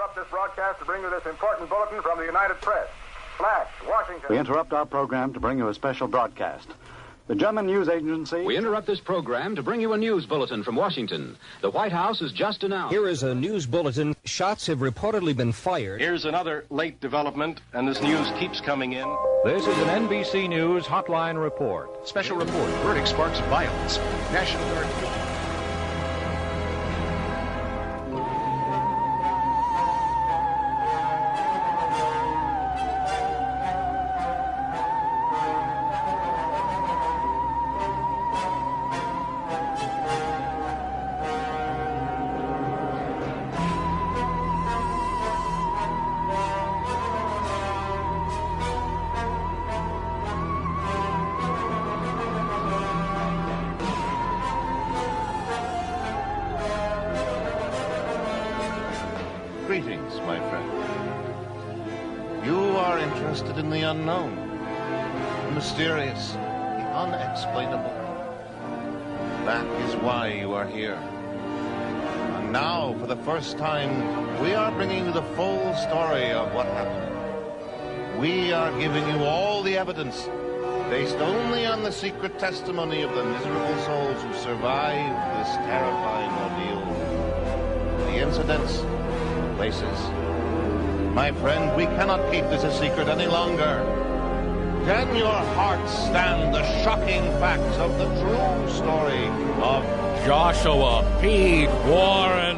interrupt this broadcast to bring you this important bulletin from the United Press. Flash, Washington. We interrupt our program to bring you a special broadcast. The German news agency... We interrupt this program to bring you a news bulletin from Washington. The White House has just announced... Here is a news bulletin. Shots have reportedly been fired. Here's another late development, and this news keeps coming in. This is an NBC News Hotline Report. Special report. Verdict sparks violence. National Guard... Greetings, my friend. You are interested in the unknown, the mysterious, the unexplainable. That is why you are here. And now, for the first time, we are bringing you the full story of what happened. We are giving you all the evidence, based only on the secret testimony of the miserable souls who survived this terrifying ordeal. The incidents, places. My friend, we cannot keep this a secret any longer. Can your heart stand the shocking facts of the true story of Joshua P. Warren?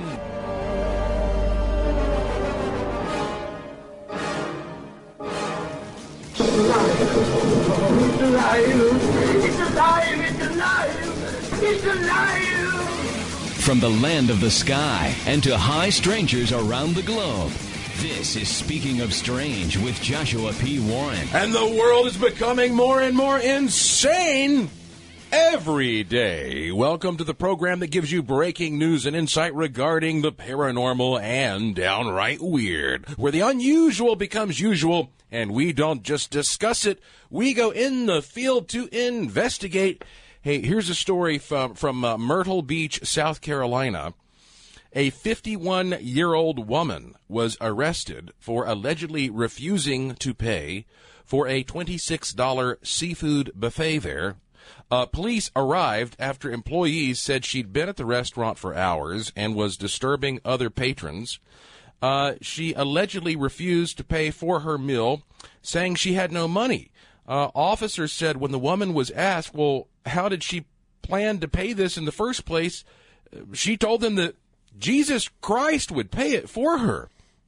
It's alive! It's alive! It's alive! It's alive! From the land of the sky and to high strangers around the globe, this is Speaking of Strange with Joshua P. Warren. And the world is becoming more and more insane every day. Welcome to the program that gives you breaking news and insight regarding the paranormal and downright weird, where the unusual becomes usual, and we don't just discuss it, we go in the field to investigate. Hey, here's a story from Myrtle Beach, South Carolina. A 51-year-old woman was arrested for allegedly refusing to pay for a $26 seafood buffet there. Police arrived after employees said she'd been at the restaurant for hours and was disturbing other patrons. She allegedly refused to pay for her meal, saying she had no money. Officers said when the woman was asked, well, how did she plan to pay this in the first place? She told them that Jesus Christ would pay it for her.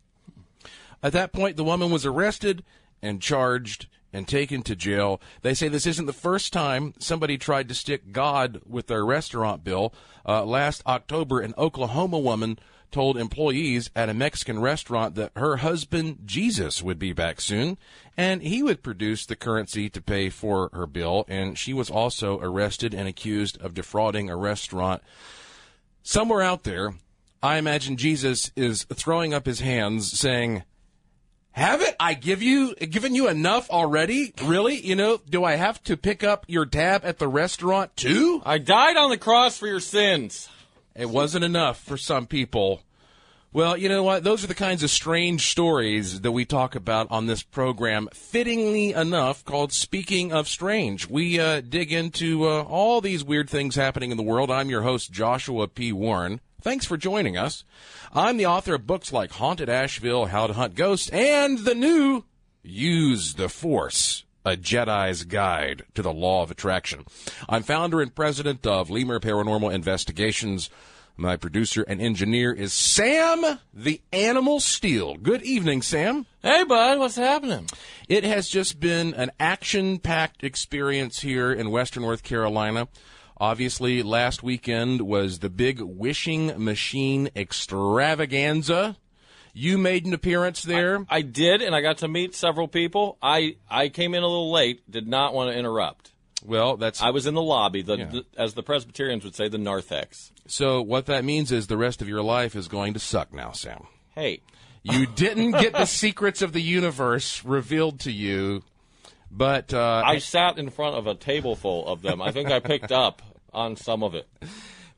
At that point, the woman was arrested and charged and taken to jail. They say this isn't the first time somebody tried to stick God with their restaurant bill. Last October, an Oklahoma woman told employees at a Mexican restaurant that her husband, Jesus, would be back soon, and he would produce the currency to pay for her bill, and she was also arrested and accused of defrauding a restaurant. Somewhere out there, I imagine Jesus is throwing up his hands saying, haven't I given you enough already? Really? You know, do I have to pick up your tab at the restaurant too? I died on the cross for your sins. It wasn't enough for some people. Well, you know what? Those are the kinds of strange stories that we talk about on this program, fittingly enough called Speaking of Strange. We dig into all these weird things happening in the world. I'm your host, Joshua P. Warren. Thanks for joining us. I'm the author of books like Haunted Asheville, How to Hunt Ghosts, and the new Use the Force, A Jedi's Guide to the Law of Attraction. I'm founder and president of Lemur Paranormal Investigations. My producer and engineer is Sam the Animal Steel. Good evening, Sam. Hey, bud. What's happening? It has just been an action-packed experience here in Western North Carolina. Obviously, last weekend was the big Wishing Machine Extravaganza. You made an appearance there. I did, and I got to meet several people. I came in a little late, did not want to interrupt. Well, I was in the lobby, as the Presbyterians would say, the narthex. So what that means is the rest of your life is going to suck now, Sam. Hey. You didn't get the secrets of the universe revealed to you, but... I sat in front of a table full of them. I think I picked up on some of it.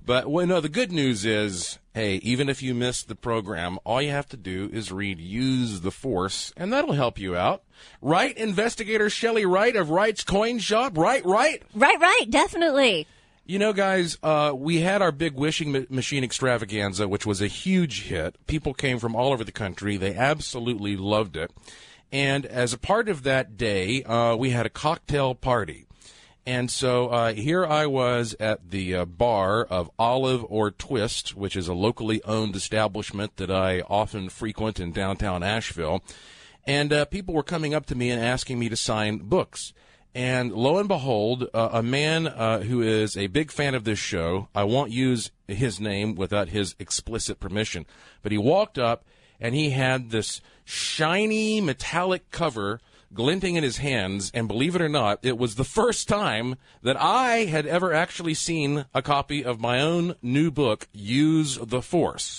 But well, no, the good news is, hey, even if you missed the program, all you have to do is read Use the Force, and that'll help you out. Right, Investigator Shelley Wright of Wright's Coin Shop? Right. Right, definitely. You know, guys, we had our big wishing machine extravaganza, which was a huge hit. People came from all over the country. They absolutely loved it. And as a part of that day, we had a cocktail party. And so here I was at the bar of Olive or Twist, which is a locally owned establishment that I often frequent in downtown Asheville. And people were coming up to me and asking me to sign books. And lo and behold, a man who is a big fan of this show, I won't use his name without his explicit permission, but he walked up and he had this shiny metallic cover glinting in his hands, and believe it or not, it was the first time that I had ever actually seen a copy of my own new book, Use the Force.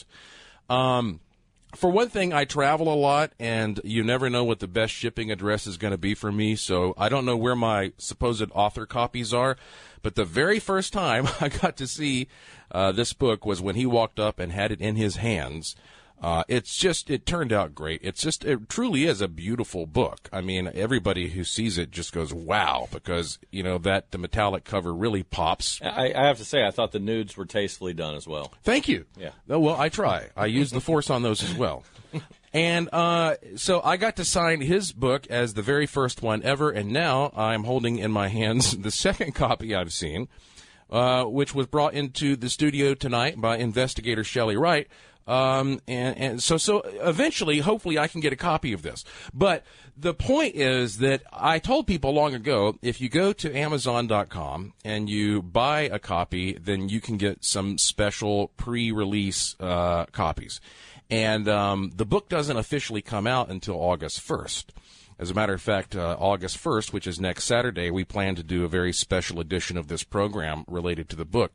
For one thing, I travel a lot, and you never know what the best shipping address is going to be for me, so I don't know where my supposed author copies are, but the very first time I got to see this book was when he walked up and had it in his hands. It turned out great. It truly is a beautiful book. I mean, everybody who sees it just goes, wow, because, you know, the metallic cover really pops. I have to say, I thought the nudes were tastefully done as well. Thank you. Yeah. Oh, well, I try. I use the Force on those as well. And so I got to sign his book as the very first one ever, and now I'm holding in my hands the second copy I've seen, which was brought into the studio tonight by Investigator Shelley Wright. And so eventually, hopefully, I can get a copy of this. But the point is that I told people long ago, if you go to Amazon.com and you buy a copy, then you can get some special pre-release copies. And the book doesn't officially come out until August 1st. As a matter of fact, August 1st, which is next Saturday, we plan to do a very special edition of this program related to the book.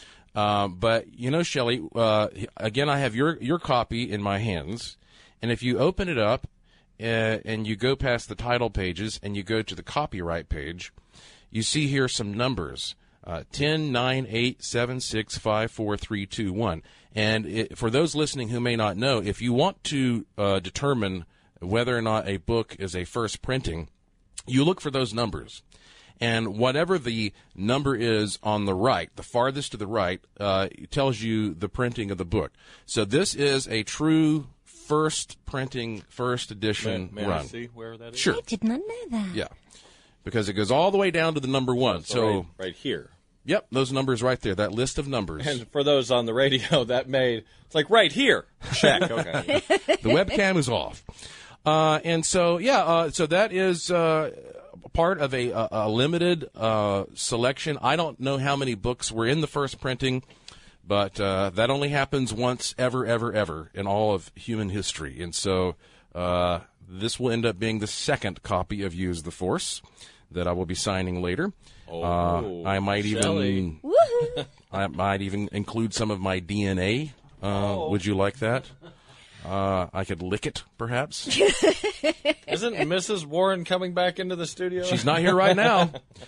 But, you know, Shelley, again, I have your copy in my hands, and if you open it up and you go past the title pages and you go to the copyright page, you see here some numbers, 10, 9, 8, 7, 6, 5, 4, 3, 2, 1. And for those listening who may not know, if you want to determine whether or not a book is a first printing, you look for those numbers. And whatever the number is on the right, the farthest to the right, tells you the printing of the book. So this is a true first printing, first edition may run. I see where that is? Sure. I did not know that. Yeah. Because it goes all the way down to the number 1. So right here. Yep, those numbers right there, that list of numbers. And for those on the radio, it's like right here. Check. Okay. The webcam is off. And so, so that is part of a limited selection. I don't know how many books were in the first printing, but that only happens once ever in all of human history. And so this will end up being the second copy of Use the Force that I will be signing later. I might even include some of my DNA. Would you like that? I could lick it, perhaps. Isn't Mrs. Warren coming back into the studio? She's not here right now.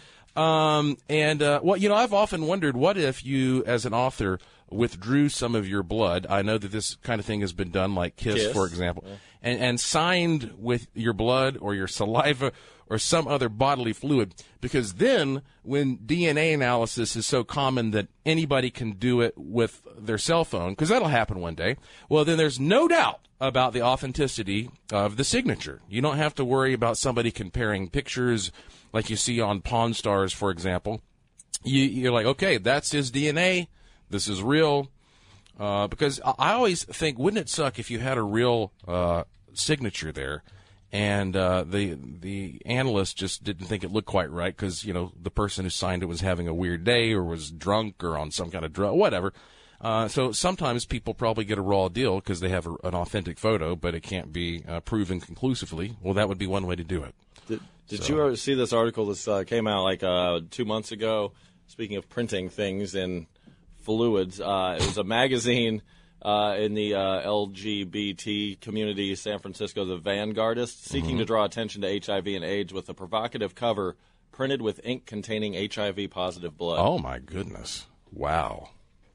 Well, you know, I've often wondered, what if you, as an author, withdrew some of your blood? I know that this kind of thing has been done, like Kiss. For example, and signed with your blood or your saliva or some other bodily fluid, because then when DNA analysis is so common that anybody can do it with their cell phone, because that'll happen one day, well, then there's no doubt about the authenticity of the signature. You don't have to worry about somebody comparing pictures like you see on Pawn Stars, for example. You're like, okay, that's his DNA. This is real. Because I always think, wouldn't it suck if you had a real signature there, and the analyst just didn't think it looked quite right because, you know, the person who signed it was having a weird day or was drunk or on some kind of drug, whatever. So sometimes people probably get a raw deal because they have an authentic photo, but it can't be proven conclusively. Well, that would be one way to do it. Did you ever see this article that came out like 2 months ago, speaking of printing things in fluids? It was a magazine in the LGBT community, San Francisco, The Vanguardist, seeking to draw attention to HIV and AIDS with a provocative cover printed with ink containing HIV-positive blood. Oh, my goodness. Wow.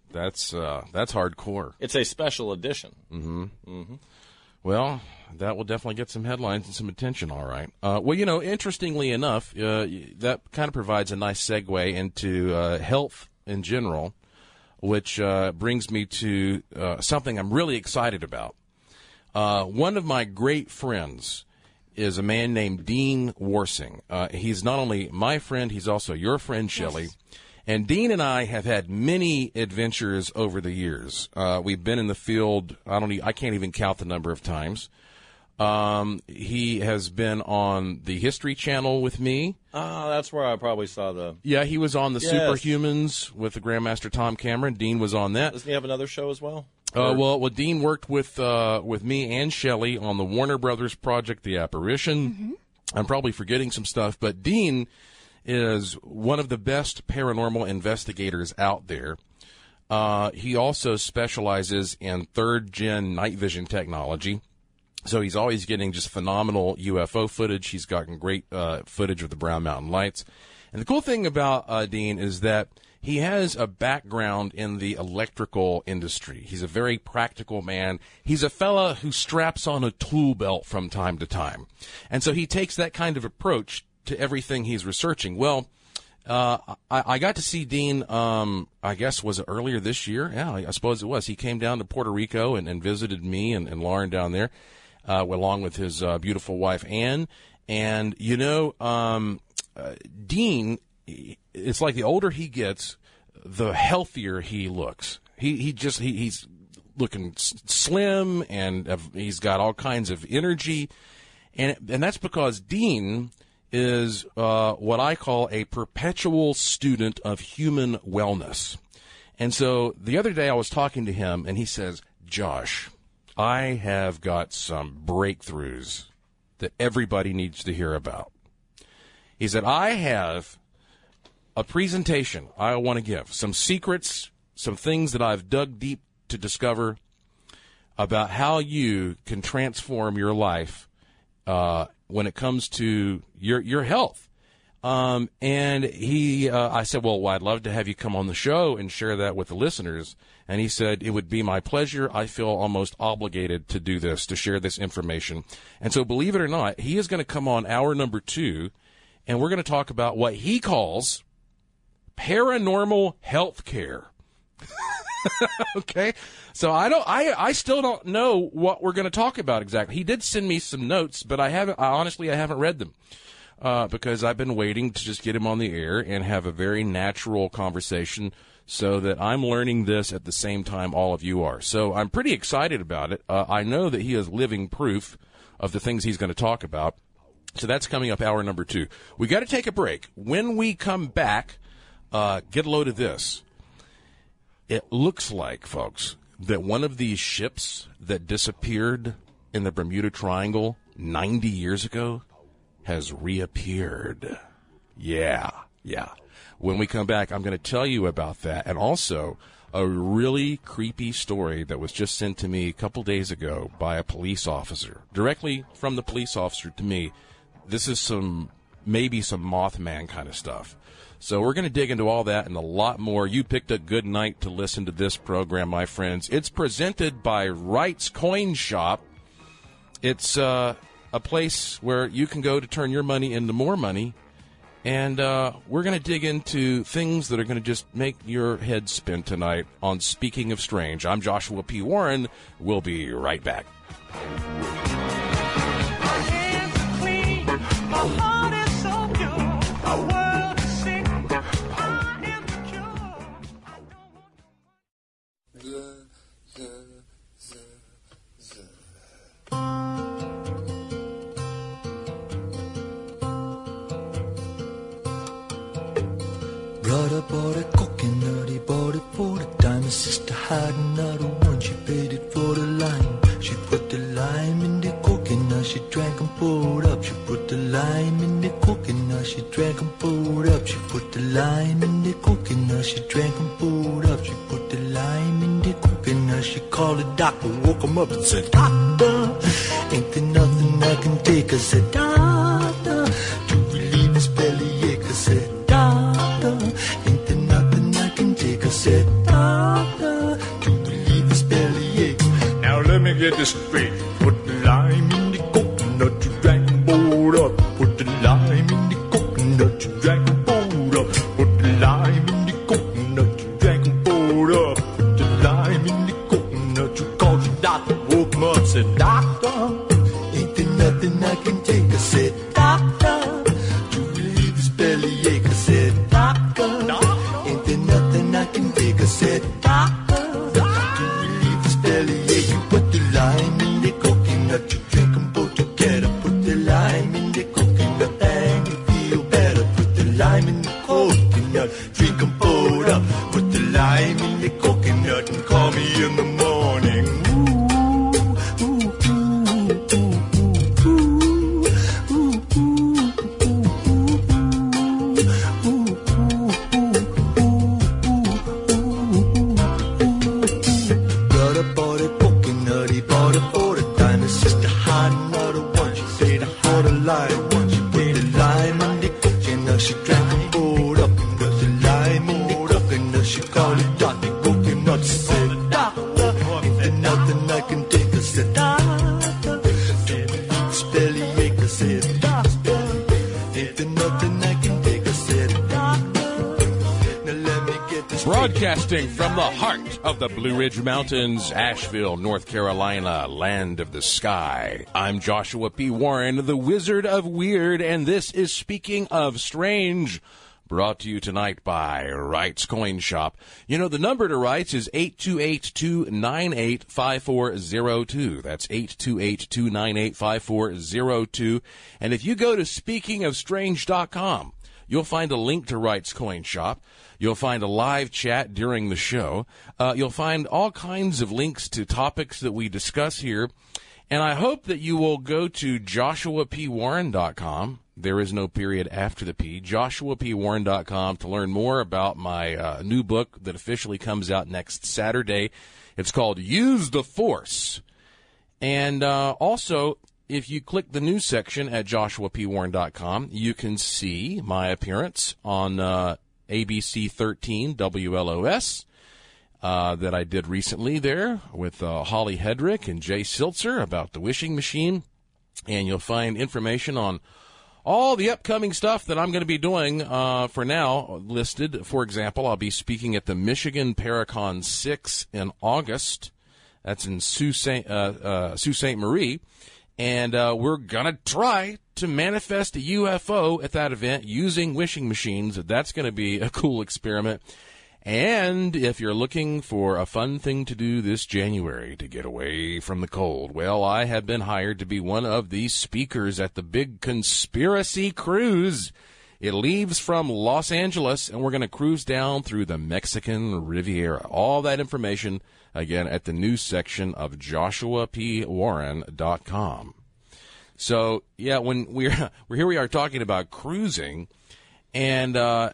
That's hardcore. It's a special edition. Mm-hmm. Well, that will definitely get some headlines and some attention, all right. Well, interestingly enough, that kind of provides a nice segue into health in general, which brings me to something I'm really excited about. One of my great friends is a man named Dean Warsing. He's not only my friend, he's also your friend, Shelley. Yes. And Dean and I have had many adventures over the years. We've been in the field, I can't even count the number of times. He has been on the History Channel with me. That's where I probably saw the... Yeah, he was on the Superhumans with the Grandmaster Tom Cameron. Dean was on that. Doesn't he have another show as well? Well, Dean worked with me and Shelley on the Warner Brothers project, The Apparition. Mm-hmm. I'm probably forgetting some stuff, but Dean is one of the best paranormal investigators out there. He also specializes in third-gen night vision technology, so he's always getting just phenomenal UFO footage. He's gotten great footage of the Brown Mountain Lights. And the cool thing about Dean is that he has a background in the electrical industry. He's a very practical man. He's a fella who straps on a tool belt from time to time. And so he takes that kind of approach to everything he's researching. Well, I got to see Dean, I guess, was it earlier this year? Yeah, I suppose it was. He came down to Puerto Rico and visited me and Lauren down there, along with his beautiful wife, Ann. And, Dean, it's like the older he gets, the healthier he looks. He's looking slim, and he's got all kinds of energy. And that's because Dean is what I call a perpetual student of human wellness. And so the other day I was talking to him, and he says, Josh, I have got some breakthroughs that everybody needs to hear about. He said, I have a presentation I want to give, some secrets, some things that I've dug deep to discover about how you can transform your life when it comes to your health. And I said, well, I'd love to have you come on the show and share that with the listeners. And he said, it would be my pleasure. I feel almost obligated to do this, to share this information. And so, believe it or not, he is going to come on hour number 2, and we're going to talk about what he calls paranormal health care. Okay, so I still don't know what we're going to talk about exactly. He did send me some notes, but I honestly haven't read them because I've been waiting to just get him on the air and have a very natural conversation, so that I'm learning this at the same time all of you are. So I'm pretty excited about it. I know that he is living proof of the things he's going to talk about. So that's coming up hour number 2. We got to take a break. When we come back, get a load of this. It looks like, folks, that one of these ships that disappeared in the Bermuda Triangle 90 years ago has reappeared. Yeah. When we come back, I'm going to tell you about that, and also a really creepy story that was just sent to me a couple days ago by a police officer, directly from the police officer to me. This is maybe some Mothman kind of stuff. So we're going to dig into all that and a lot more. You picked a good night to listen to this program, my friends. It's presented by Wright's Coin Shop. It's a place where you can go to turn your money into more money. And we're going to dig into things that are going to just make your head spin tonight on Speaking of Strange. I'm Joshua P. Warren. We'll be right back. Brother bought a coconut, he bought it for the dime. His sister had another one, she paid it for the lime. She put the lime in the coconut, she drank and poured up. She put the lime in the coconut, she drank and poured up. She put the lime in the coconut, she drank and poured up. She put the lime in the coconut, she called the doctor, woke him up and said, Doctor, ain't there nothing I can take? I said, Doctor, to relieve his bellyache. I said, Doctor, ain't there nothing I can take? I said, Doctor, said, doctor, ain't there nothing I can take? I said, doctor, to relieve this bellyache. I said, doctor, ain't there nothing I can take? I said, doctor, to relieve this bellyache. You put the lime in the coconut, you drink them both together. Put the lime in the coconut and you feel better. Put the lime in the coconut, drink them both up. Put the lime in the coconut and call me in the morning. Brother bought a coconut, he bought it for the dime. His sister had another one, she said I had a lime. She put the lime in the coconut, she drank them both up. And put the lime in the coconut, she called it Dr. Coconut. She said, doctor, ain't there nothing I can take? I said, doctor, this bellyache. I said, doctor, ain't there nothing I can take? I said, doctor, now let me get this. Broadcasting from the heart of the Blue Ridge Mountains, Asheville, North Carolina, land of the sky. I'm Joshua P. Warren, the Wizard of Weird, and this is Speaking of Strange, brought to you tonight by Wright's Coin Shop. You know, the number to Wright's is 828-298-5402. That's 828-298-5402. And if you go to speakingofstrange.com, you'll find a link to Wright's Coin Shop. You'll find a live chat during the show. You'll find all kinds of links to topics that we discuss here. And I hope that you will go to joshuapwarren.com. There is no period after the P. joshuapwarren.com to learn more about my new book that officially comes out next Saturday. It's called Use the Force. And also, if you click the news section at joshuapwarren.com, you can see my appearance on ABC 13 WLOS that I did recently there with Holly Hedrick and Jay Siltzer about the wishing machine. And you'll find information on all the upcoming stuff that I'm going to be doing for now listed. For example, I'll be speaking at the Michigan Paracon 6 in August. That's in Sault Ste. Marie. And we're going to try to manifest a UFO at that event using wishing machines. That's going to be a cool experiment. And if you're looking for a fun thing to do this January to get away from the cold, well, I have been hired to be one of the speakers at the big conspiracy cruise. It leaves from Los Angeles, and we're going to cruise down through the Mexican Riviera. All that information, again, at the news section of joshuapwarren.com. So, yeah, when here we are talking about cruising, and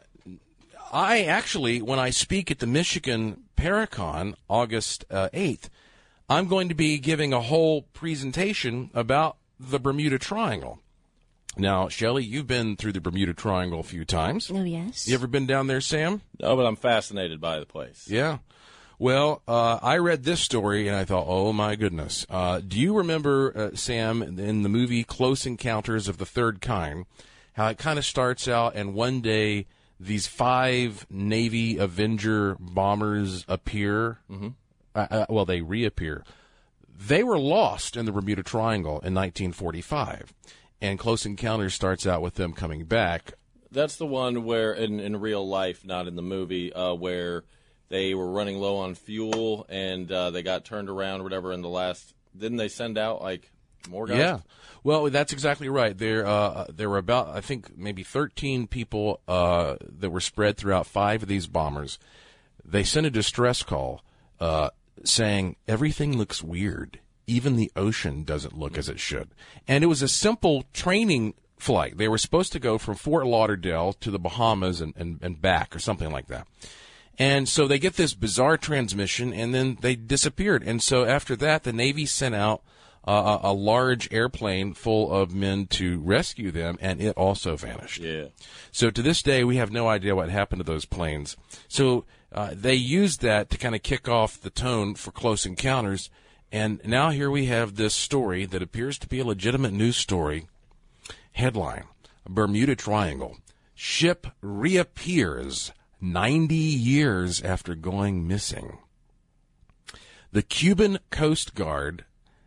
I actually, when I speak at the Michigan Paracon, August 8th, I'm going to be giving a whole presentation about the Bermuda Triangle. Now, Shelley, you've been through the Bermuda Triangle a few times. Oh, yes. You ever been down there, Sam? No, but I'm fascinated by the place. Yeah. Well, I read this story, and I thought, oh, my goodness. Do you remember, Sam, in the movie Close Encounters of the Third Kind, how it kind of starts out, and one day these 5 Navy Avenger bombers appear? Mm-hmm. Well, they reappear. They were lost in the Bermuda Triangle in 1945. And Close Encounters starts out with them coming back. That's the one where, in real life, not in the movie, where they were running low on fuel and they got turned around or whatever in the last. Didn't they send out, like, more guys? Yeah. Well, that's exactly right. There were about, I think, maybe 13 people that were spread throughout 5 of these bombers. They sent a distress call saying, everything looks weird. Even the ocean doesn't look as it should. And it was a simple training flight. They were supposed to go from Fort Lauderdale to the Bahamas and back or something like that. And so they get this bizarre transmission, and then they disappeared. And so after that, the Navy sent out a large airplane full of men to rescue them, and it also vanished. Yeah. So to this day, we have no idea what happened to those planes. So they used that to kind of kick off the tone for Close Encounters. And now here we have this story that appears to be a legitimate news story. Headline, Bermuda Triangle. Ship reappears 90 years after going missing. The Cuban Coast Guard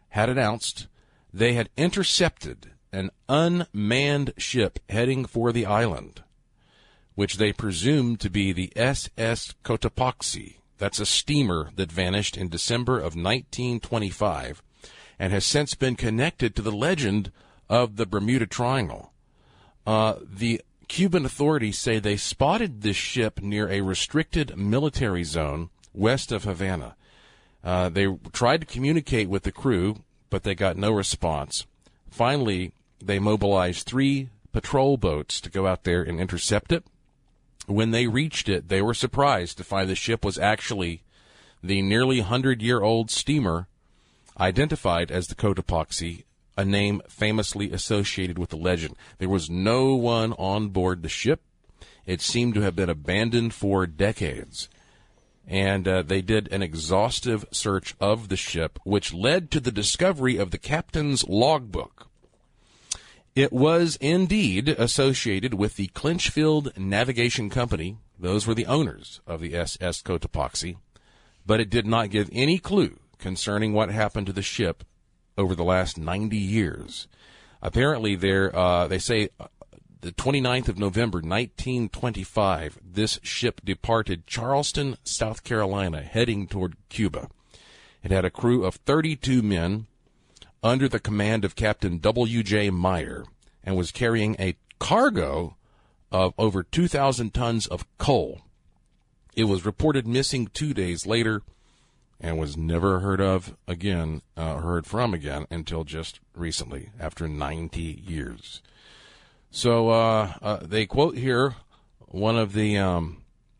had announced they had intercepted an unmanned ship heading for the island, which they presumed to be the SS Cotopaxi. That's a steamer that vanished in December of 1925 and has since been connected to the legend of the Bermuda Triangle. The Cuban authorities say they spotted this ship near a restricted military zone west of Havana. They tried to communicate with the crew, but they got no response. Finally, they mobilized 3 patrol boats to go out there and intercept it. When they reached it, they were surprised to find the ship was actually the nearly 100-year-old steamer identified as the Cotopaxi, a name famously associated with the legend. There was no one on board the ship. It seemed to have been abandoned for decades. And they did an exhaustive search of the ship, which led to the discovery of the captain's logbook. It was indeed associated with the Clinchfield Navigation Company. Those were the owners of the SS Cotopaxi. But it did not give any clue concerning what happened to the ship over the last 90 years. Apparently, they say the 29th of November, 1925, this ship departed Charleston, South Carolina, heading toward Cuba. It had a crew of 32 men under the command of Captain W.J. Meyer and was carrying a cargo of over 2,000 tons of coal. It was reported missing 2 days later and was never heard from again until just recently, after 90 years. So they quote here one of the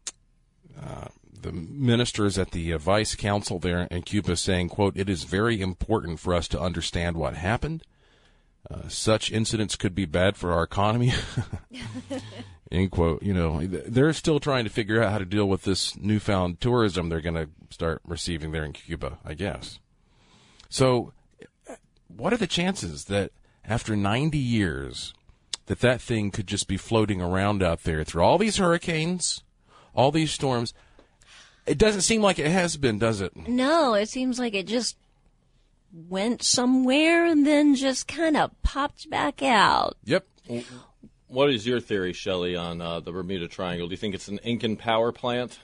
ministers at the Vice Council there in Cuba saying, quote, "It is very important for us to understand what happened. Such incidents could be bad for our economy." End quote. You know, they're still trying to figure out how to deal with this newfound tourism they're going to start receiving there in Cuba, I guess. So what are the chances that after 90 years that thing could just be floating around out there through all these hurricanes, all these storms? It doesn't seem like it has been, does it? No, it seems like it just went somewhere and then just kind of popped back out. Yep. What is your theory, Shelley, on the Bermuda Triangle? Do you think it's an Incan power plant?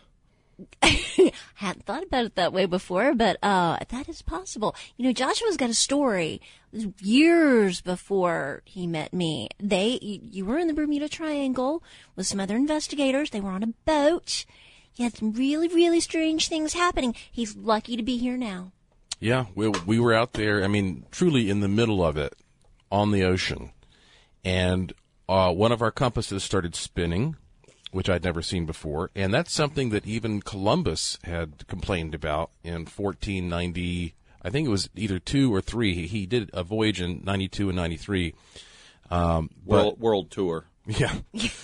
Hadn't thought about it that way before, but that is possible. You know, Joshua's got a story years before he met me. You were in the Bermuda Triangle with some other investigators. They were on a boat. You had some really, really strange things happening. He's lucky to be here now. Yeah, we were out there, I mean, truly in the middle of it, on the ocean. And one of our compasses started spinning, which I'd never seen before. And that's something that even Columbus had complained about in 1490. I think it was either 2 or 3. He did a voyage in 92 and 93. World tour. Yeah.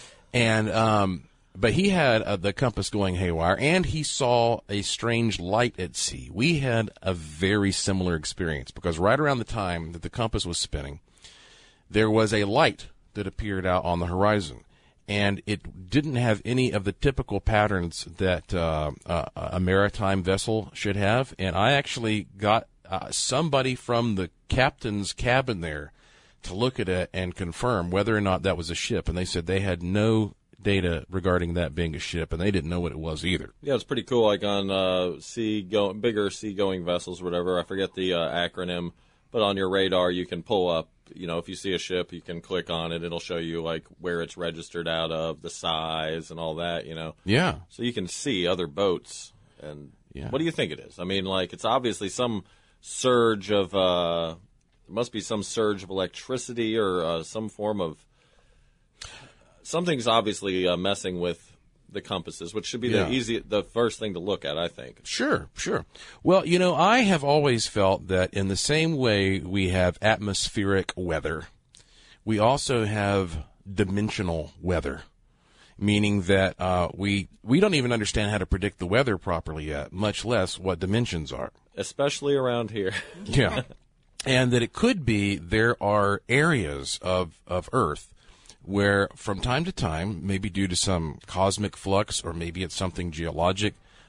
And but he had the compass going haywire, and he saw a strange light at sea. We had a very similar experience because right around the time that the compass was spinning, there was a light that appeared out on the horizon, and it didn't have any of the typical patterns that a maritime vessel should have. And I actually got somebody from the captain's cabin there to look at it and confirm whether or not that was a ship, and they said they had no data regarding that being a ship, and they didn't know what it was either. Yeah, it's pretty cool, like on bigger seagoing vessels or whatever. I forget the acronym, but on your radar you can pull up, you know, if you see a ship, you can click on it. It'll show you, like, where it's registered out of, the size, and all that, you know. Yeah. So you can see other boats. And what do you think it is? I mean, like, it's obviously some surge of there must be some surge of electricity or some form of something's obviously messing with the compasses, which should be the first thing to look at, I think. Sure. Well, you know, I have always felt that in the same way we have atmospheric weather, we also have dimensional weather, meaning that we don't even understand how to predict the weather properly yet, much less what dimensions are. Especially around here. Yeah. And that it could be there are areas of Earth where from time to time, maybe due to some cosmic flux or maybe it's something geologic,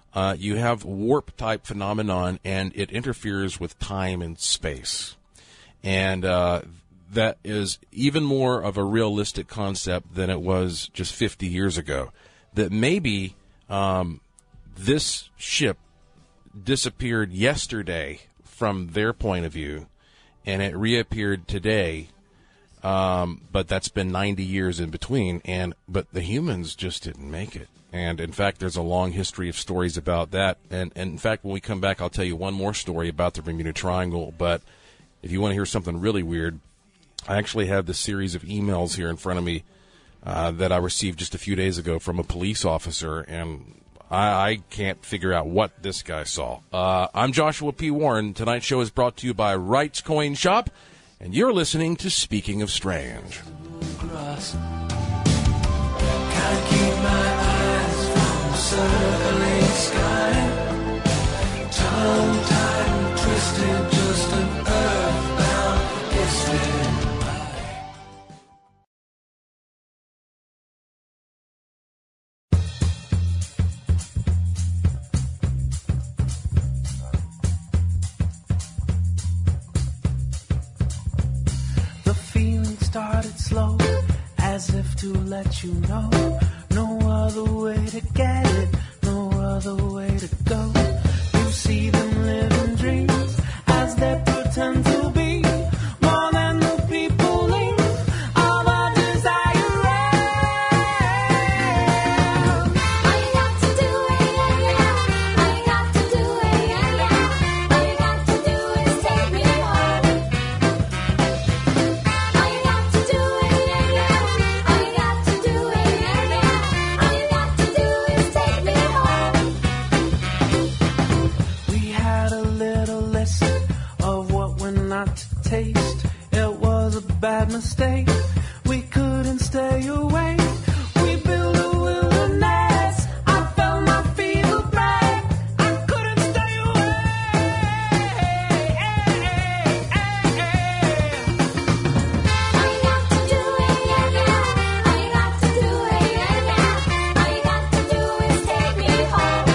you have warp-type phenomenon, and it interferes with time and space. And that is even more of a realistic concept than it was just 50 years ago. That maybe this ship disappeared yesterday from their point of view, and it reappeared today, but that's been 90 years in between, but the humans just didn't make it. And, in fact, there's a long history of stories about that. And in fact, when we come back, I'll tell you one more story about the Bermuda Triangle. But if you want to hear something really weird, I actually have this series of emails here in front of me that I received just a few days ago from a police officer, and I can't figure out what this guy saw. I'm Joshua P. Warren. Tonight's show is brought to you by Wright's Coin Shop, and you're listening to Speaking of Strange. Can't keep my eyes from the circling sky. Tongue-tied, twisted, just an earthbound history. The feeling started slow, as if to let you know, no other way to get it, no other way to go. You see them living dreams as they pretend to be more than the people leave of a desire. All you got to do it, yeah. All you got to do it, yeah. All you got to do is take me home. All you got to do it, yeah. All you got to do it, yeah. All you got to do is take me home. We had a little list of what we're not to taste. It was a bad mistake. We couldn't stay away. We built a wilderness. I felt my fever break. I couldn't stay away. All you got to do it, yeah. All you got to do it, yeah. All you got to do is take me home.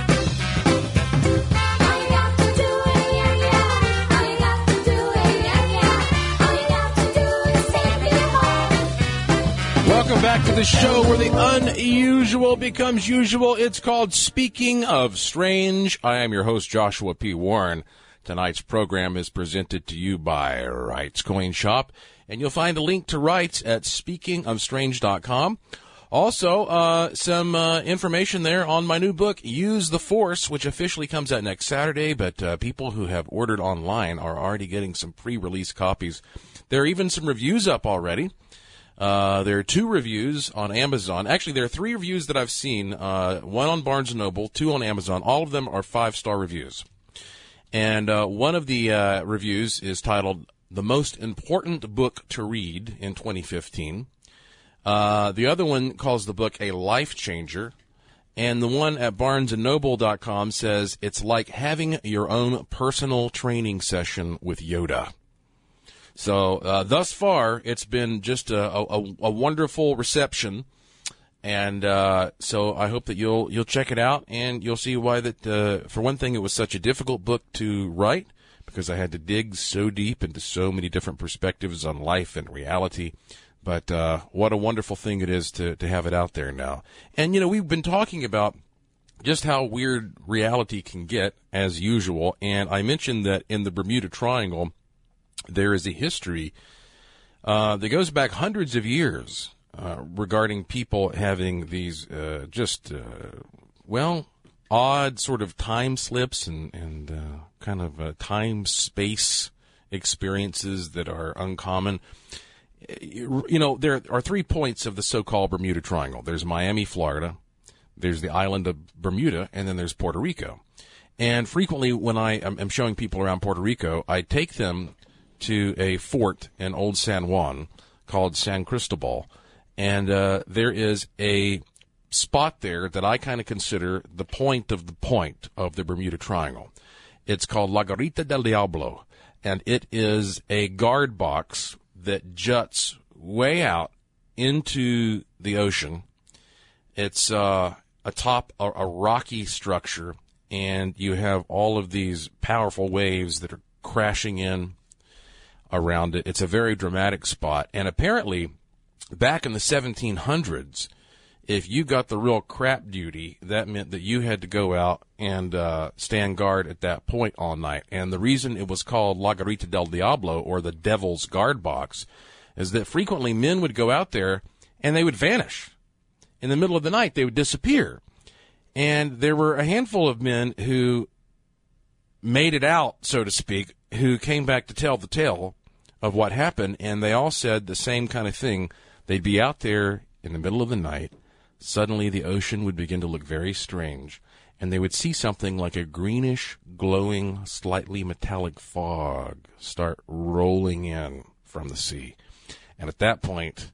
All you got to do it, yeah. All you got to do it, yeah. All you got to do is take me home. Welcome back to the show where the unusual becomes usual. It's called Speaking of Strange. I am your host, Joshua P. Warren. Tonight's program is presented to you by Wright's Coin Shop, and you'll find a link to Wright's at speakingofstrange.com. Also, some information there on my new book, Use the Force, which officially comes out next Saturday, but people who have ordered online are already getting some pre-release copies. There are even some reviews up already. There are 2 reviews on Amazon. Actually, there are 3 reviews that I've seen, 1 on Barnes & Noble, 2 on Amazon. All of them are 5-star reviews. And one of the reviews is titled, The Most Important Book to Read in 2015. The other one calls the book a life changer. And the one at barnesandnoble.com says, it's like having your own personal training session with Yoda. So thus far, it's been just a wonderful reception, and so I hope that you'll check it out, and you'll see why that. For one thing, it was such a difficult book to write because I had to dig so deep into so many different perspectives on life and reality. But what a wonderful thing it is to have it out there now. And we've been talking about just how weird reality can get, as usual. And I mentioned that in the Bermuda Triangle, there is a history that goes back hundreds of years regarding people having these odd sort of time slips and kind of time-space experiences that are uncommon. There are 3 points of the so-called Bermuda Triangle. There's Miami, Florida, there's the island of Bermuda, and then there's Puerto Rico. And frequently when I am showing people around Puerto Rico, I take them to a fort in Old San Juan called San Cristobal, and there is a spot there that I kind of consider the point of the Bermuda Triangle. It's called La Garita del Diablo, and it is a guard box that juts way out into the ocean. It's atop a rocky structure, and you have all of these powerful waves that are crashing in around it. It's a very dramatic spot. And apparently, back in the 1700s, if you got the real crap duty, that meant that you had to go out and stand guard at that point all night. And the reason it was called La Garita del Diablo, or the Devil's Guard Box, is that frequently men would go out there and they would vanish. In the middle of the night, they would disappear. And there were a handful of men who made it out, so to speak, who came back to tell the tale of what happened, and they all said the same kind of thing. They'd be out there in the middle of the night. Suddenly the ocean would begin to look very strange, and they would see something like a greenish, glowing, slightly metallic fog start rolling in from the sea. And at that point,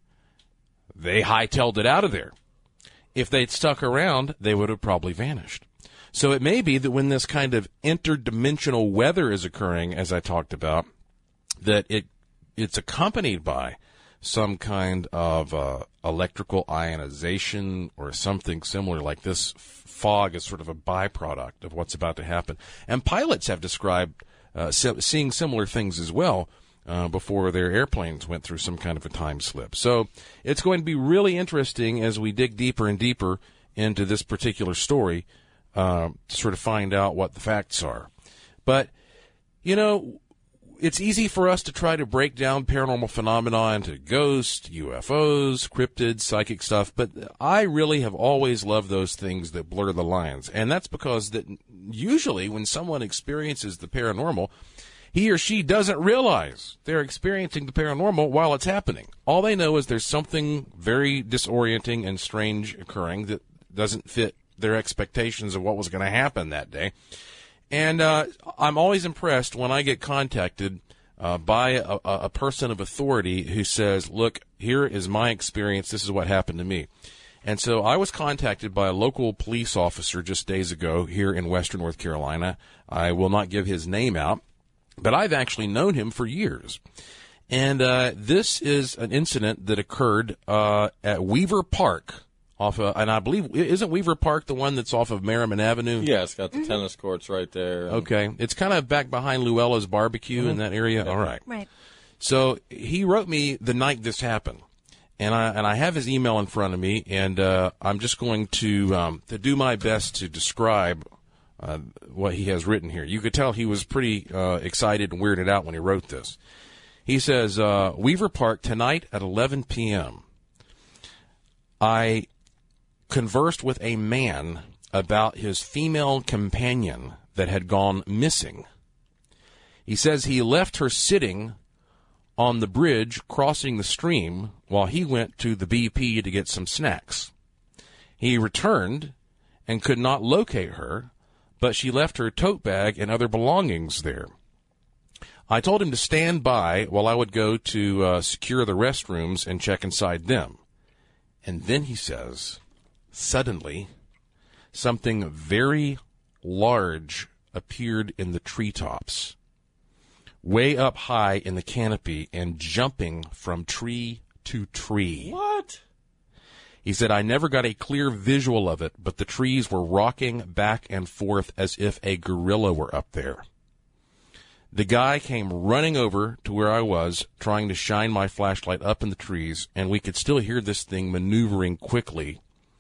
they hightailed it out of there. If they'd stuck around, they would have probably vanished. So it may be that when this kind of interdimensional weather is occurring, as I talked about, that it's accompanied by some kind of electrical ionization or something similar, like this fog is sort of a byproduct of what's about to happen. And pilots have described seeing similar things as well before their airplanes went through some kind of a time slip. So it's going to be really interesting as we dig deeper and deeper into this particular story to sort of find out what the facts are. But, you know, it's easy for us to try to break down paranormal phenomena into ghosts, UFOs, cryptids, psychic stuff, but I really have always loved those things that blur the lines. And that's because that usually when someone experiences the paranormal, he or she doesn't realize they're experiencing the paranormal while it's happening. All they know is there's something very disorienting and strange occurring that doesn't fit their expectations of what was going to happen that day. And I'm always impressed when I get contacted by a person of authority who says, look, here is my experience. This is what happened to me. And so I was contacted by a local police officer just days ago here in western North Carolina. I will not give his name out, but I've actually known him for years. And this is an incident that occurred at Weaver Park. And I believe, isn't Weaver Park the one that's off of Merriman Avenue? Yeah, it's got the tennis courts right there. Okay. It's kind of back behind Luella's Barbecue in that area? All right. Right. So he wrote me the night this happened. And I have his email in front of me, and I'm just going to do my best to describe what he has written here. You could tell he was pretty excited and weirded out when he wrote this. He says, Weaver Park, tonight at 11 p.m., I conversed with a man about his female companion that had gone missing. He says he left her sitting on the bridge crossing the stream while he went to the BP to get some snacks. He returned and could not locate her, but she left her tote bag and other belongings there. I told him to stand by while I would go to secure the restrooms and check inside them. And then he says, suddenly, something very large appeared in the treetops, way up high in the canopy and jumping from tree to tree. What? He said, I never got a clear visual of it, but the trees were rocking back and forth as if a gorilla were up there. The guy came running over to where I was, trying to shine my flashlight up in the trees, and we could still hear this thing maneuvering quickly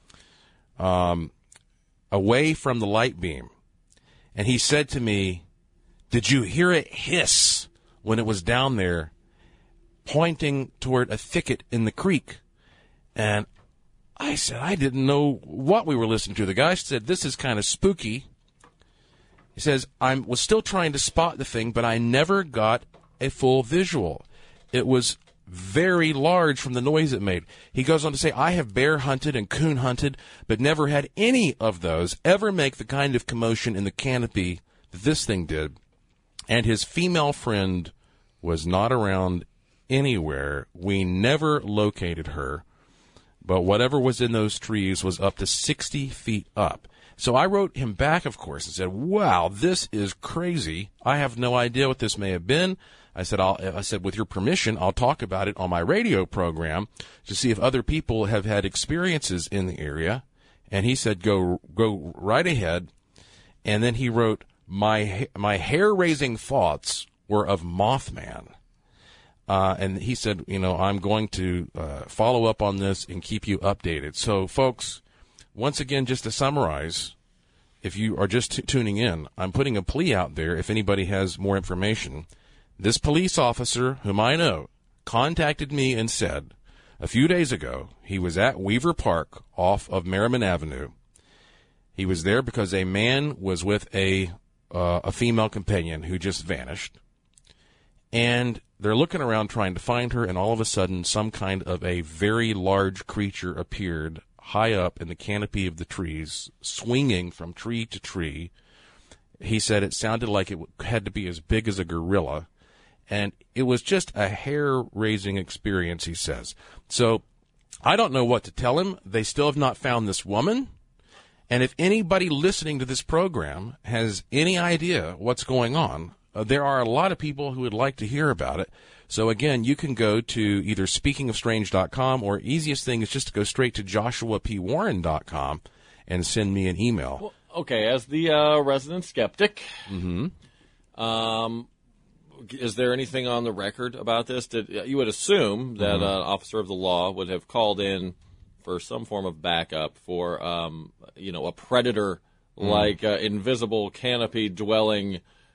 away from the light beam. And he said to me, did you hear it hiss when it was down there, pointing toward a thicket in the creek? And I said, I didn't know what we were listening to. The guy said, this is kind of spooky. He says, I was still trying to spot the thing, but I never got a full visual. It was very large from the noise it made. He goes on to say, I have bear hunted and coon hunted, but never had any of those ever make the kind of commotion in the canopy that this thing did. And his female friend was not around anywhere. We never located her, but whatever was in those trees was up to 60 feet up. So I wrote him back, of course, and said, wow, this is crazy. I have no idea what this may have been. I said, with your permission, I'll talk about it on my radio program to see if other people have had experiences in the area. And he said, go right ahead. And then he wrote, my hair-raising thoughts were of Mothman. And he said, I'm going to follow up on this and keep you updated. So, folks, once again, just to summarize, if you are just tuning in, I'm putting a plea out there if anybody has more information. This police officer, whom I know, contacted me and said a few days ago he was at Weaver Park off of Merriman Avenue. He was there because a man was with a female companion who just vanished. And they're looking around trying to find her, and all of a sudden some kind of a very large creature appeared high up in the canopy of the trees, swinging from tree to tree. He said it sounded like it had to be as big as a gorilla. And it was just a hair-raising experience, he says. So I don't know what to tell him. They still have not found this woman. And if anybody listening to this program has any idea what's going on, there are a lot of people who would like to hear about it. So, again, you can go to either speakingofstrange.com, or easiest thing is just to go straight to joshuapwarren.com and send me an email. Well, okay, as the resident skeptic, is there anything on the record about this? You would assume that an officer of the law would have called in for some form of backup for, a predator like invisible canopy dwelling,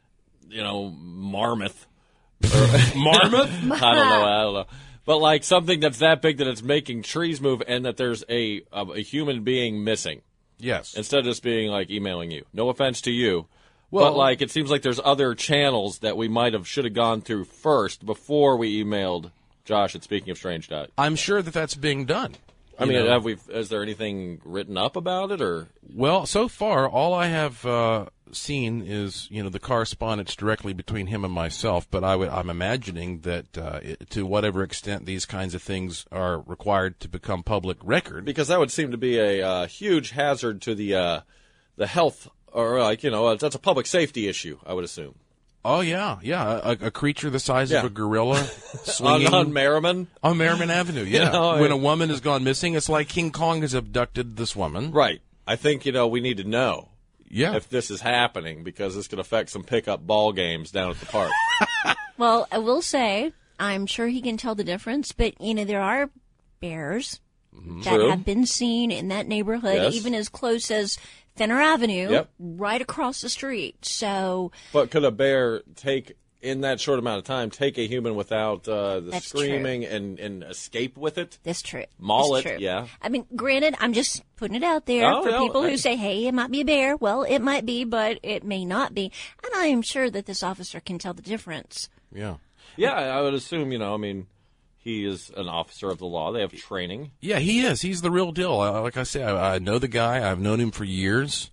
marmoth. Marmoth? I don't know. But like something that's that big that it's making trees move, and that there's a human being missing. Yes. Instead of just being like emailing you. No offense to you. Well, but like it seems like there's other channels that we should have gone through first before we emailed Josh at speakingofstrange. I'm sure that's being done. I mean, is there anything written up about it, or? Well, so far, all I have seen is, the correspondence directly between him and myself, but I'm imagining that to whatever extent these kinds of things are required to become public record. Because that would seem to be a huge hazard to the health, or that's a public safety issue, I would assume. Oh, yeah. A creature the size of a gorilla swinging. on Merriman? On Merriman Avenue, yeah. When a woman has gone missing, it's like King Kong has abducted this woman. Right. I think, we need to know if this is happening, because this could affect some pickup ball games down at the park. Well, I will say, I'm sure he can tell the difference, but, there are bears that have been seen in that neighborhood, even as close as Fenner Avenue, right across the street. So, but could a bear in that short amount of time, take a human without the screaming and escape with it? That's true. Maul it, true. yeah. I mean, granted, I'm just putting it out there for people who say, hey, it might be a bear. Well, it might be, but it may not be. And I am sure that this officer can tell the difference. Yeah. Yeah, I would assume, he is an officer of the law. They have training. Yeah, he is. He's the real deal. Like I say, I know the guy. I've known him for years.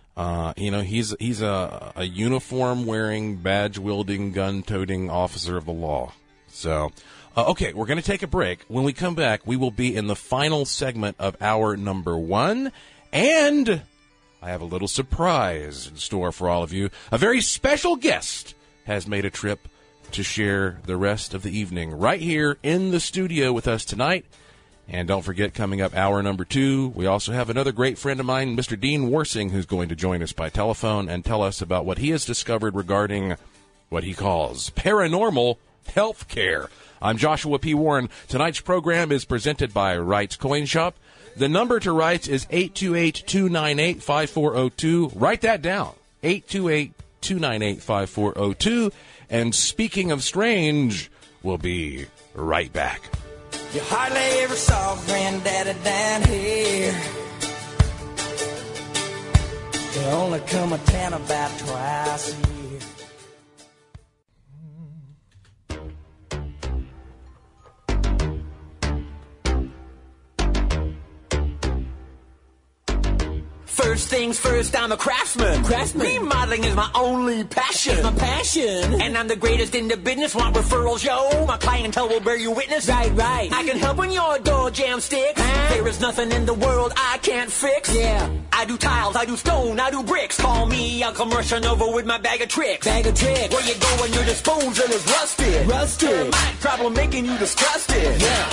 He's a uniform-wearing, badge-wielding, gun-toting officer of the law. So, okay, we're going to take a break. When we come back, we will be in the final segment of hour number 1. And I have a little surprise in store for all of you. A very special guest has made a trip to share the rest of the evening right here in the studio with us tonight. And don't forget, coming up hour number 2, we also have another great friend of mine, Mr. Dean Worsing, who's going to join us by telephone and tell us about what he has discovered regarding what he calls paranormal health care. I'm Joshua P. Warren. Tonight's program is presented by Wright's Coin Shop. The number to Wright's is 828-298-5402. Write that down, 828-298-5402. And speaking of strange, we'll be right back. You hardly ever saw Granddaddy down here. They only come a town about twice a year. First things first, I'm a craftsman. Remodeling is my only passion. It's my passion. And I'm the greatest in the business. Want referrals, yo? My clientele will bear you witness. Right. I can help when your door jam sticks. There is nothing in the world I can't fix. Yeah. I do tiles, I do stone, I do bricks. Call me, I'll come rushing over with my bag of tricks. Where you go when your disposal is rusted? Termite problem making you disgusted. Yeah. When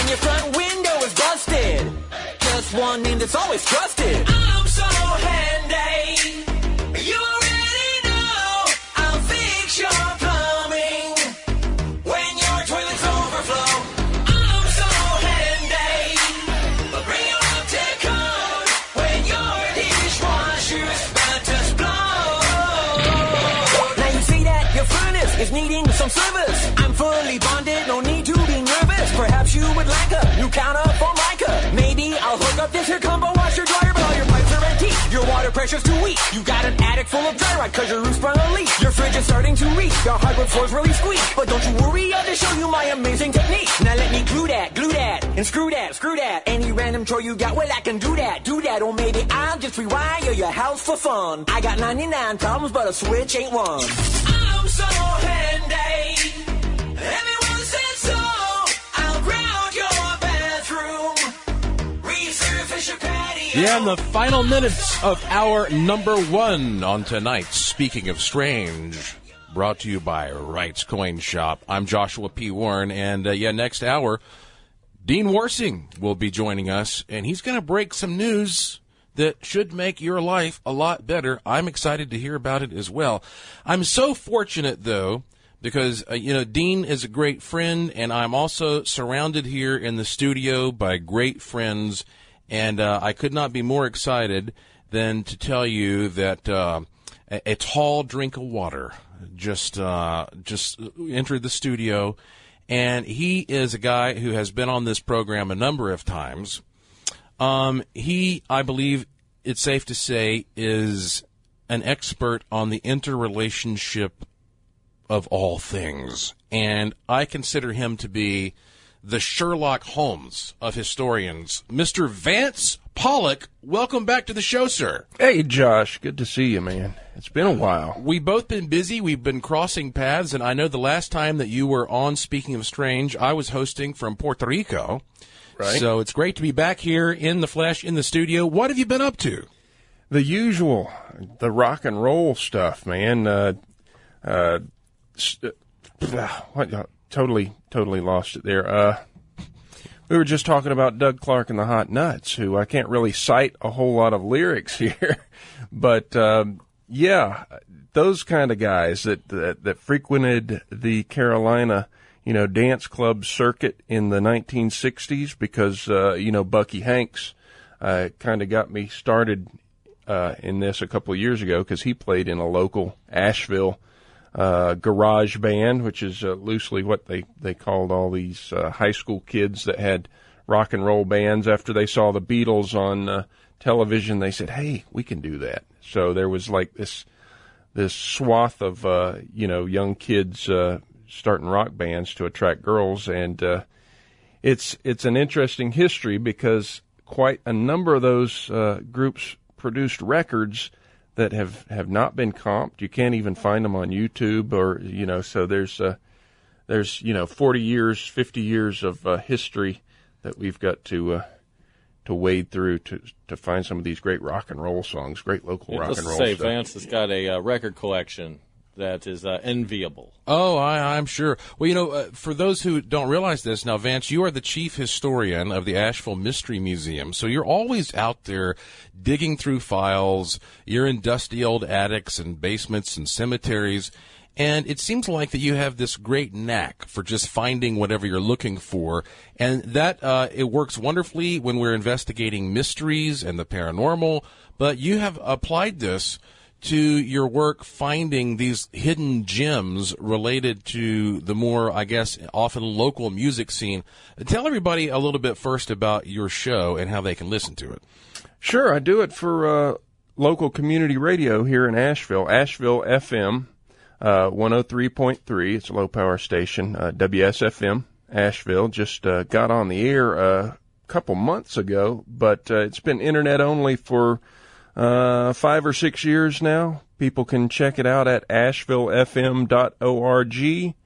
and your front window is busted. Just one name that's always trusted. I'm so handy. You already know I'll fix your plumbing when your toilets overflow. I'm so handy. But bring your up to code when your dishwasher's about to explode. Now you see that your furnace is needing some service. I'm fully bonded, no need to be nervous. Perhaps you would like a new counter for Micah. Maybe I'll hook up this here combo washer dryer, but all your pipes are empty. Your water pressure's too weak. You got an attic full of dry rot cause your roof sprung a leak. Your fridge is starting to reek. Your hardwood floor's really squeak. But don't you worry, I'll just show you my amazing technique. Now let me glue that, and screw that. Any random chore you got, well I can do that. Or maybe I'll just rewire your house for fun. I got 99 problems, but a switch ain't one. I'm so handy. Everyone says so. I'll ground your bathroom. Resurface your patio. Yeah, in the final minutes of hour number 1 on tonight's Speaking of Strange, brought to you by Wright's Coin Shop. I'm Joshua P. Warren, and next hour, Dean Warsing will be joining us, and he's going to break some news that should make your life a lot better. I'm excited to hear about it as well. I'm so fortunate, though, because, Dean is a great friend, and I'm also surrounded here in the studio by great friends, and I could not be more excited than to tell you that a tall drink of water just entered the studio, and he is a guy who has been on this program a number of times. He, I believe it's safe to say, is an expert on the interrelationship of all things. And I consider him to be the Sherlock Holmes of historians. Mr. Vance Pollock, welcome back to the show, sir. Hey, Josh. Good to see you, man. It's been a while. We've both been busy. We've been crossing paths, and I know the last time that you were on Speaking of Strange, I was hosting from Puerto Rico. Right. So it's great to be back here in the flesh, in the studio. What have you been up to? The usual, the rock and roll stuff, man. Totally lost it there. We were just talking about Doug Clark and the Hot Nuts, who I can't really cite a whole lot of lyrics here, but those kind of guys that frequented the Carolina, dance club circuit in the 1960s because, Bucky Hanks kind of got me started in this a couple of years ago because he played in a local Asheville garage band, which is loosely what they called all these high school kids that had rock and roll bands. After they saw the Beatles on television, they said, hey, we can do that. So there was like this swath of, young kids starting rock bands to attract girls. And it's an interesting history because quite a number of those groups produced records that have not been comped. You can't even find them on YouTube or, so there's 40 years, 50 years of history that we've got to wade through to find some of these great rock and roll songs, great local rock and roll stuff. Vance has got a record collection that is enviable. Oh, I'm sure. Well, for those who don't realize this, now, Vance, you are the chief historian of the Asheville Mystery Museum, so you're always out there digging through files. You're in dusty old attics and basements and cemeteries, and it seems like that you have this great knack for just finding whatever you're looking for, and that it works wonderfully when we're investigating mysteries and the paranormal, but you have applied this to your work finding these hidden gems related to the more, I guess, often local music scene. Tell everybody a little bit first about your show and how they can listen to it. Sure, I do it for local community radio here in Asheville, Asheville FM 103.3. It's a low-power station, WSFM Asheville. Just got on the air a couple months ago, but it's been Internet-only for 5 or 6 years now. People can check it out at ashevillefm.org.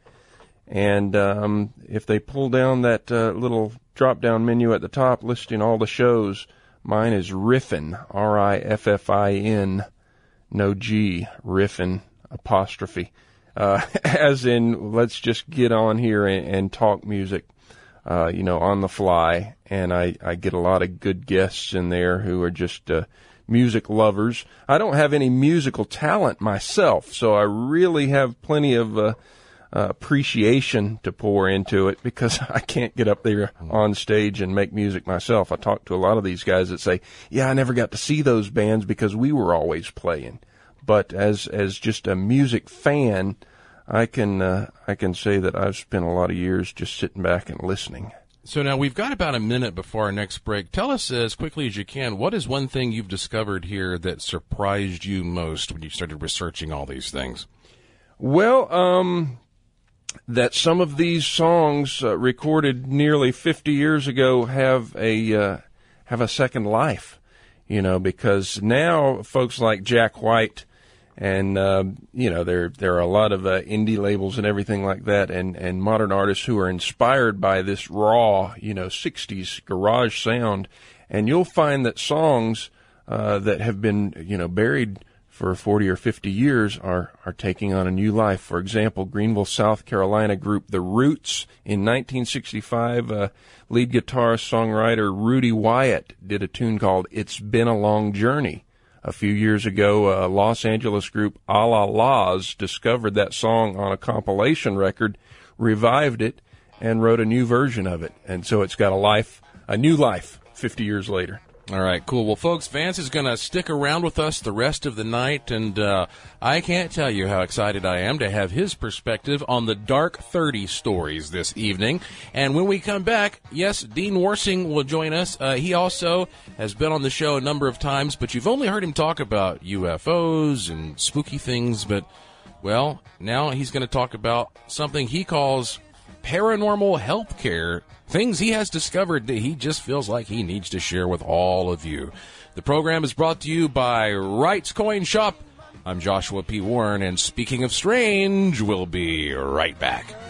And if they pull down that little drop-down menu at the top listing all the shows, mine is Riffin, R-I-F-F-I-N, no G, Riffin, apostrophe. As in, let's just get on here and talk music. on the fly, and I get a lot of good guests in there who are just music lovers. I don't have any musical talent myself, so I really have plenty of appreciation to pour into it because I can't get up there on stage and make music myself. I talk to a lot of these guys that say, yeah, I never got to see those bands because we were always playing. But as just a music fan, I can say that I've spent a lot of years just sitting back and listening. So now we've got about a minute before our next break. Tell us as quickly as you can, what is one thing you've discovered here that surprised you most when you started researching all these things? Well, that some of these songs recorded nearly 50 years ago have a second life, because now folks like Jack White and, there are a lot of indie labels and everything like that and modern artists who are inspired by this raw, 60s garage sound. And you'll find that songs that have been, buried for 40 or 50 years are taking on a new life. For example, Greenville, South Carolina group The Roots in 1965, lead guitarist, songwriter Rudy Wyatt did a tune called It's Been a Long Journey. A few years ago, Los Angeles group A La La's discovered that song on a compilation record, revived it, and wrote a new version of it. And so it's got a new life 50 years later. All right, cool. Well, folks, Vance is going to stick around with us the rest of the night, and I can't tell you how excited I am to have his perspective on the Dark 30 stories this evening. And when we come back, yes, Dean Worsing will join us. He also has been on the show a number of times, but you've only heard him talk about UFOs and spooky things. But, well, now he's going to talk about something he calls paranormal healthcare, things he has discovered that he just feels like he needs to share with all of you. The program is brought to you by Wright's Coin Shop. I'm Joshua P. Warren, and speaking of strange, we'll be right back.